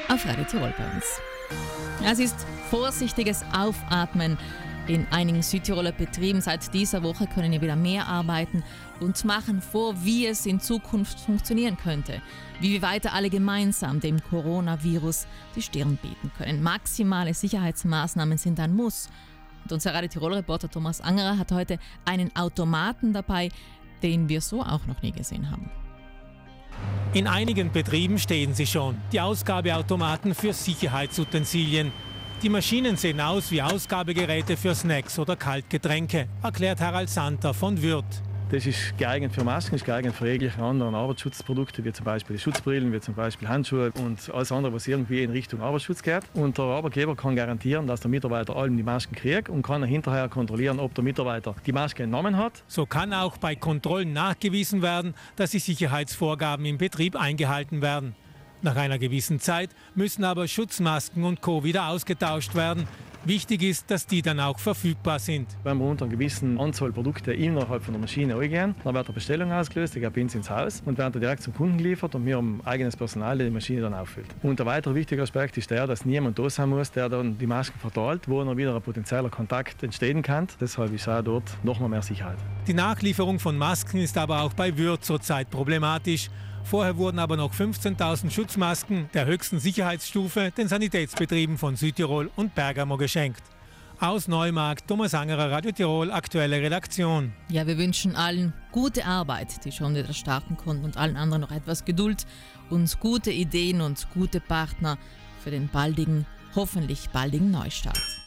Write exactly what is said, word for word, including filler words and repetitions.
auf Radio Tirol bei uns. Es ist vorsichtiges Aufatmen in einigen Südtiroler Betrieben. Seit dieser Woche können ja wieder mehr arbeiten und machen vor, wie es in Zukunft funktionieren könnte. Wie wir weiter alle gemeinsam dem Coronavirus die Stirn bieten können. Maximale Sicherheitsmaßnahmen sind ein Muss. Und unser Radio Tirol-Reporter Thomas Angerer hat heute einen Automaten dabei, den wir so auch noch nie gesehen haben. In einigen Betrieben stehen sie schon, die Ausgabeautomaten für Sicherheitsutensilien. Die Maschinen sehen aus wie Ausgabegeräte für Snacks oder Kaltgetränke, erklärt Harald Santer von Würth. Das ist geeignet für Masken, ist geeignet für jegliche anderen Arbeitsschutzprodukte, wie zum Beispiel Schutzbrillen, wie zum Beispiel Handschuhe und alles andere, was irgendwie in Richtung Arbeitsschutz geht. Und der Arbeitgeber kann garantieren, dass der Mitarbeiter allem die Masken kriegt und kann hinterher kontrollieren, ob der Mitarbeiter die Maske entnommen hat. So kann auch bei Kontrollen nachgewiesen werden, dass die Sicherheitsvorgaben im Betrieb eingehalten werden. Nach einer gewissen Zeit müssen aber Schutzmasken und Co. wieder ausgetauscht werden. Wichtig ist, dass die dann auch verfügbar sind. Wenn wir unter einer gewissen Anzahl Produkte innerhalb von der Maschine eingehen, dann wird eine Bestellung ausgelöst, die geht bei uns ins Haus und wird direkt zum Kunden geliefert und wir haben eigenes Personal, der die Maschine dann auffüllt. Und ein weiterer wichtiger Aspekt ist der, dass niemand da sein muss, der dann die Masken verteilt, wo dann wieder ein potenzieller Kontakt entstehen kann. Deshalb ist auch dort noch mal mehr Sicherheit. Die Nachlieferung von Masken ist aber auch bei Würth zurzeit problematisch. Vorher wurden aber noch fünfzehntausend Schutzmasken der höchsten Sicherheitsstufe den Sanitätsbetrieben von Südtirol und Bergamo geschenkt. Aus Neumarkt, Thomas Angerer, Radio Tirol, aktuelle Redaktion. Ja, wir wünschen allen gute Arbeit, die schon wieder starten konnten, und allen anderen noch etwas Geduld und gute Ideen und gute Partner für den baldigen, hoffentlich baldigen Neustart.